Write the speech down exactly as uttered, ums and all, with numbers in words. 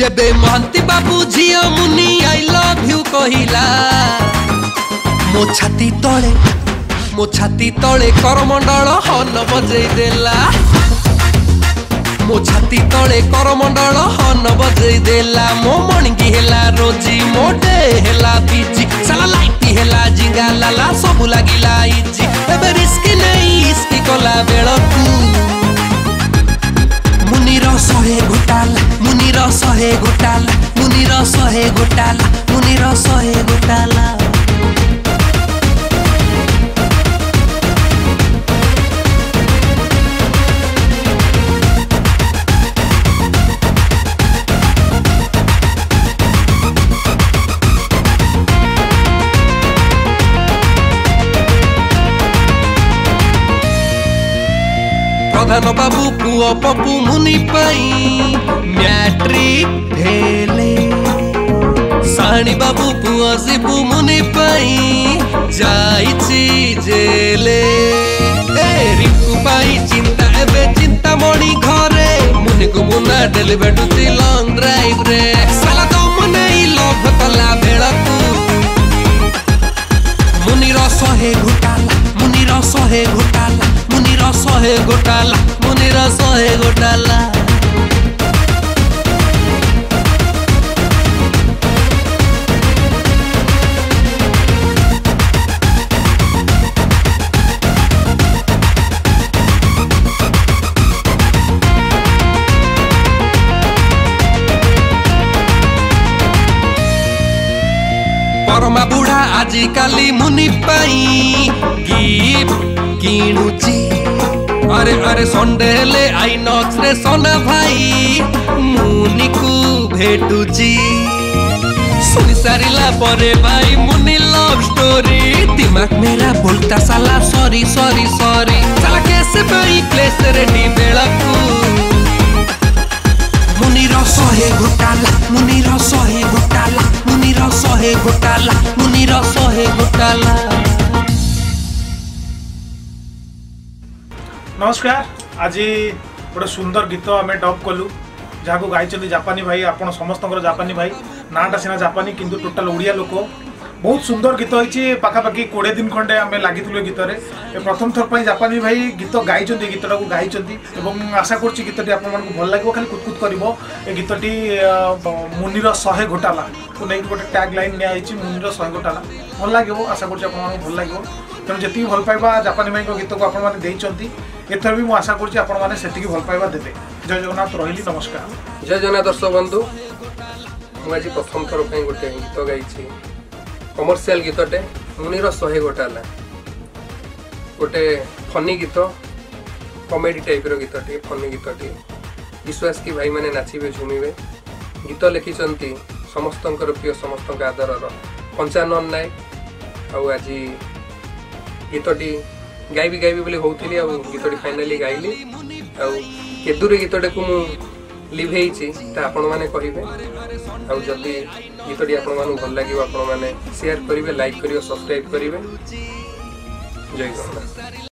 जेबे महंती बाबू झिया मुनि I love you कहिला मो छाती तले मो छाती तले करमंडल हन बजै देला मो छाती तले करमंडल हन बजै देला मो मणिकी हेला रोजी मो डे हेला बीजी साला लाइट हेला जिंगा लाला सब लागिला इजी एबे रिस्क नहीं इसकी कला बेलकू मुनिर सहे घोटाला मुनिर सहे घोटाला मुनिर सहे घोटाला मुनिर सहे घोटाला प्रधान बाबू पुओ पपु मुनि पाई मैट्रिक भेले साणी बाबू पुओ शिबू मुनि पाई जाइछि जेले ए रिंकू पाई चिंता एबे चिंता मणि घरे मुनि को मुना डेली बेटुती लॉन्ग ड्राइव रे साला दम नहीं लभ कला बेलकू मुनिर सहे घोटाला मुनिर सहे घोटाला मुनिर सहे घोटाला मुनिर सहे घोटाला परमा बुढ़ा आजिकाली मुनि पाई गिफ्ट किणुची अरे अरे संडे ले आइनॉक्स रे सोना भाई मुनि को भेटुची सुनी सारिला परे भाई मुनि लव स्टोरी दिमाग मेरा बोलता साला सॉरी सॉरी सॉरी साला कैसे भाई प्लेस रेडी बेलकू मुनिर सहे घोटाला मुनिर सहे घोटाला मुनिर सहे घोटाला मुनिर सहे घोटाला। नमस्कार आज गोटे सुंदर गीत आम डब कलु जहाँ को गाई जापानी भाई आपण समस्त जापानी भाई नाटा सीना जापानी किंतु टोटाल ओडिया लोक बहुत सुंदर गीत होती पाखापाखि कोड़े दिन खंडे आम लगी गीत प्रथम थर पर जापानी भाई गीत गाई गीतटा को गाई आशा कर गीतटी आप भल लगे खाली कुतकुत कर गीतटी मुनिर सहे घोटाला को नहीं गोटे टैग लाइन निजी मुनिर सहे घोटाला भल लगे आशा कर भल लगे तेणु जी भल पाइबा जापानी भाई गीत को आपड़ी एथर भी आशा कर भल पाइबा देते जय जगन्नाथ रही नमस्कार जय जगन्नाथ दर्शक बंधु मुझे प्रथम थर पर गोटे गीत गाई कमर्शियल गीतटे मुनिर सहे घोटाला गोटे फनी गीत कॉमेडी टाइप रो गीतटी फनी गीतटी विश्वास की भाई मैंने नाचिबे झुमिबे गीत लिखिचंती समस्तंकर प्रिय समस्त आदर पंचानन नायक आउ आज गीतटी गाइबी गाइबी बोली होउथिली आ गीतटी फाइनली गाइली आ केदुरे गीतटे को मु लिभेइछि ता आपण माने कहिबे आ जल्दी गीतटी आपण मानु भल लागिबो आपण माने शेयर करिवे लाइक करिवे सब्सक्राइब करिवे जय जगन्नाथ।